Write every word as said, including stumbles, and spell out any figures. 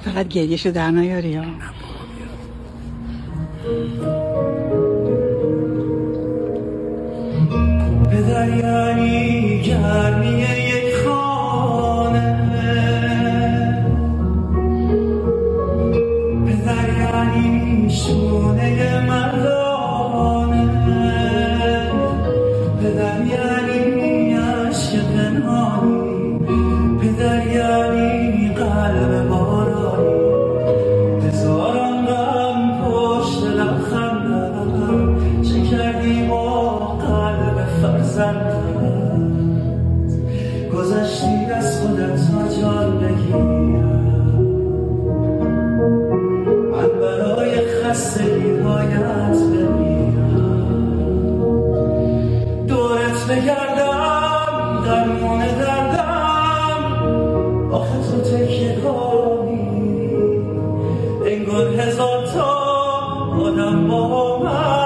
فقط گریهشو در نیاری یا پدر یعنی گرمی یک خانه، پدر یعنی شونه مردانه، پدر یعنی عشق پنهانی، پدر یعنی قلب بارانی، هزاران غم پشت لبخندم، چه کردی با قلب فرزندم، گذشتی از خودت تا جان بگیرم، من برای خستگی هایت بمیرم، دورت بگردم درمون دردم، آخه تو تکیه کنی انگار هزار تا آدم با من